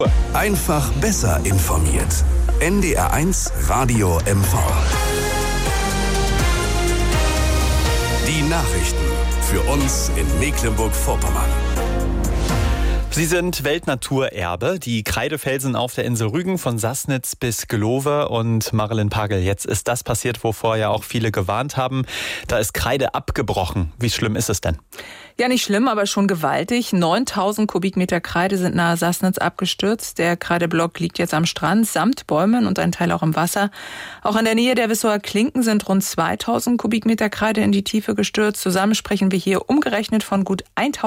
Einfach besser informiert. NDR1 Radio MV. Die Nachrichten für uns in Mecklenburg-Vorpommern. Sie sind Weltnaturerbe, die Kreidefelsen auf der Insel Rügen von Sassnitz bis Glowe. Und Marilyn Pagel, jetzt ist das passiert, wovor ja auch viele gewarnt haben. Da ist Kreide abgebrochen. Wie schlimm ist es denn? Ja, nicht schlimm, aber schon gewaltig. 9000 Kubikmeter Kreide sind nahe Sassnitz abgestürzt. Der Kreideblock liegt jetzt am Strand, samt Bäumen und ein Teil auch im Wasser. Auch in der Nähe der Wissower Klinken sind rund 2000 Kubikmeter Kreide in die Tiefe gestürzt. Zusammen sprechen wir hier umgerechnet von gut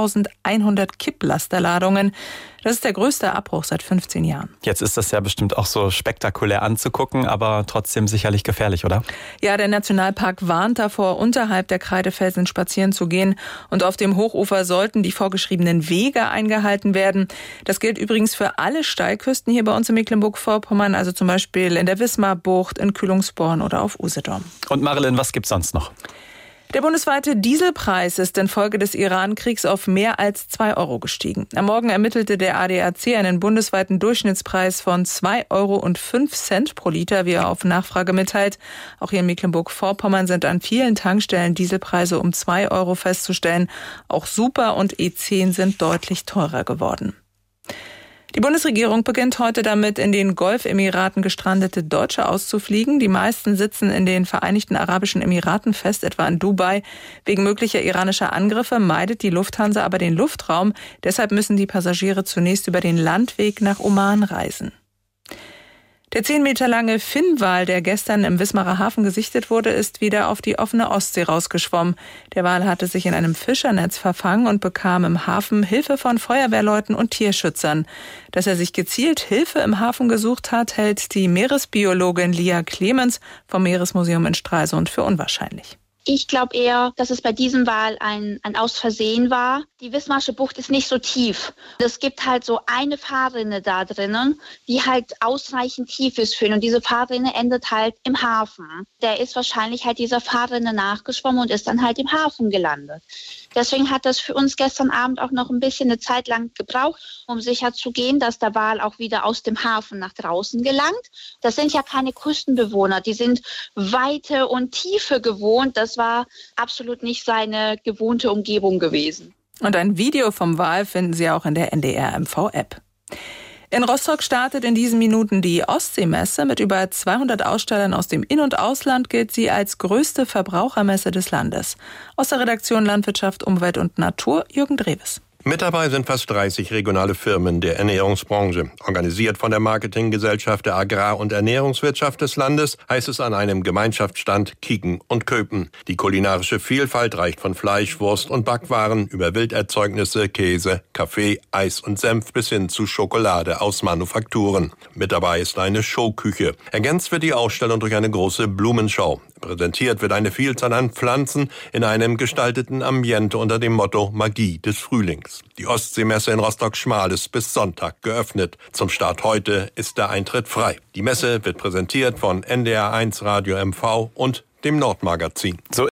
1100 Kipplasterladungen. Das ist der größte Abbruch seit 15 Jahren. Jetzt ist das ja bestimmt auch so spektakulär anzugucken, aber trotzdem sicherlich gefährlich, oder? Ja, der Nationalpark warnt davor, unterhalb der Kreidefelsen spazieren zu gehen. Und auf dem Hochufer sollten die vorgeschriebenen Wege eingehalten werden. Das gilt übrigens für alle Steilküsten hier bei uns in Mecklenburg-Vorpommern, also zum Beispiel in der Wismarbucht, in Kühlungsborn oder auf Usedom. Und Marilyn, was gibt's sonst noch? Der bundesweite Dieselpreis ist infolge des Iran-Kriegs auf mehr als 2 Euro gestiegen. Am Morgen ermittelte der ADAC einen bundesweiten Durchschnittspreis von 2,05 Euro pro Liter, wie er auf Nachfrage mitteilt. Auch hier in Mecklenburg-Vorpommern sind an vielen Tankstellen Dieselpreise um 2 Euro festzustellen. Auch Super und E10 sind deutlich teurer geworden. Die Bundesregierung beginnt heute damit, in den Golfemiraten gestrandete Deutsche auszufliegen. Die meisten sitzen in den Vereinigten Arabischen Emiraten fest, etwa in Dubai. Wegen möglicher iranischer Angriffe meidet die Lufthansa aber den Luftraum. Deshalb müssen die Passagiere zunächst über den Landweg nach Oman reisen. Der 10 Meter lange Finnwal, der gestern im Wismarer Hafen gesichtet wurde, ist wieder auf die offene Ostsee rausgeschwommen. Der Wal hatte sich in einem Fischernetz verfangen und bekam im Hafen Hilfe von Feuerwehrleuten und Tierschützern. Dass er sich gezielt Hilfe im Hafen gesucht hat, hält die Meeresbiologin Lia Clemens vom Meeresmuseum in Stralsund für unwahrscheinlich. Ich glaube eher, dass es bei diesem Wal ein Ausversehen war. Die Wismarsche Bucht ist nicht so tief. Es gibt halt so eine Fahrrinne da drinnen, die halt ausreichend tief ist für ihn. Und diese Fahrrinne endet halt im Hafen. Der ist wahrscheinlich halt dieser Fahrrinne nachgeschwommen und ist dann halt im Hafen gelandet. Deswegen hat das für uns gestern Abend auch noch ein bisschen eine Zeit lang gebraucht, um sicherzugehen, dass der Wal auch wieder aus dem Hafen nach draußen gelangt. Das sind ja keine Küstenbewohner, die sind Weite und Tiefe gewohnt. Das war absolut nicht seine gewohnte Umgebung gewesen. Und ein Video vom Wal finden Sie auch in der NDR-MV-App. In Rostock startet in diesen Minuten die Ostseemesse. Mit über 200 Ausstellern aus dem In- und Ausland gilt sie als größte Verbrauchermesse des Landes. Aus der Redaktion Landwirtschaft, Umwelt und Natur, Jürgen Dreves. Mit dabei sind fast 30 regionale Firmen der Ernährungsbranche. Organisiert von der Marketinggesellschaft der Agrar- und Ernährungswirtschaft des Landes, heißt es an einem Gemeinschaftsstand Kieken und Köpen. Die kulinarische Vielfalt reicht von Fleisch, Wurst und Backwaren über Wilderzeugnisse, Käse, Kaffee, Eis und Senf bis hin zu Schokolade aus Manufakturen. Mit dabei ist eine Showküche. Ergänzt wird die Ausstellung durch eine große Blumenschau. Präsentiert wird eine Vielzahl an Pflanzen in einem gestalteten Ambiente unter dem Motto Magie des Frühlings. Die Ostseemesse in Rostock-Schmal ist bis Sonntag geöffnet. Zum Start heute ist der Eintritt frei. Die Messe wird präsentiert von NDR1 Radio MV und dem Nordmagazin.